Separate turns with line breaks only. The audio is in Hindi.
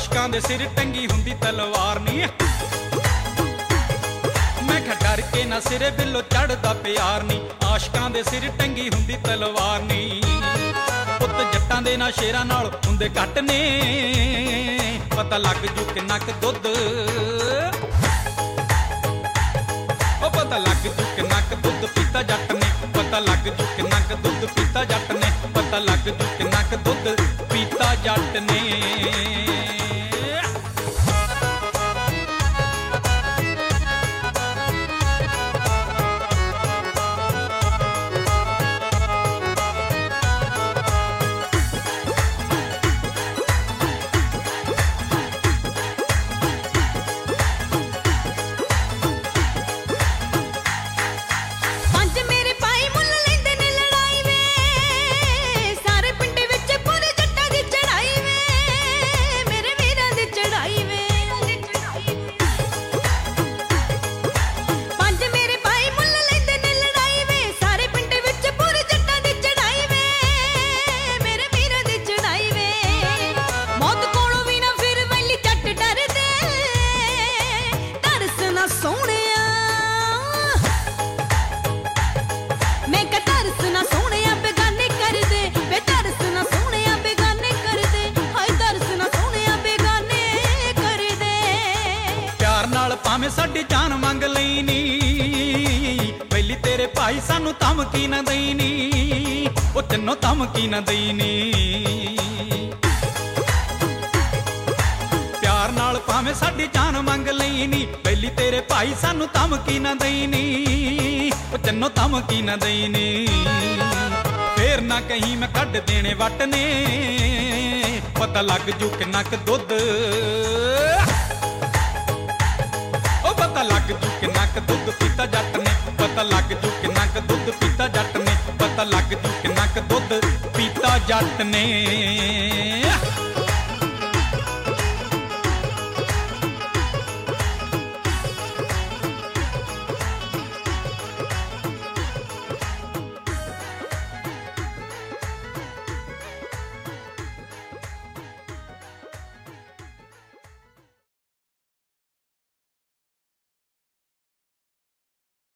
आशकां दे सिर टंगी हुंदी तलवार नी। मैं क्या डर के ना सिरे बिलो चढ़दा प्यार नी, आशकां दे सिर टंगी हुंदी तलवार नी। पुत जट्टां दे ना शेरां नाल हुंदे घट ने, पता लग जू किन्ना क दुध, ओ पता लग जू किन्ना क दुध पीता जट ने, पता लग जू किन्ना क दुध पीता जट ने, पता लग जू किन्ना क दुध पीता जट ने। भावें साडी जान मंग लई नी, पहली तेरे भाई सानू धमकी ना दई नी, ओ तैनों धमकी ना दई नी। प्यार नाल भावें साडी जान मंग लई नी, पहली तेरे भाई सानू धमकी ना दई नी, ओ तैनों धमकी ना दई नी। फेर ना कहीं मैं कढ देने वट ने, पता लग जू किन्ना क दुध, पता लग जू किन्ना क दुध पीता जट ने, पता लग जू किन्ना क दुध पीता जट ने, पता लग जू किन्ना क दुध पीता जट ने।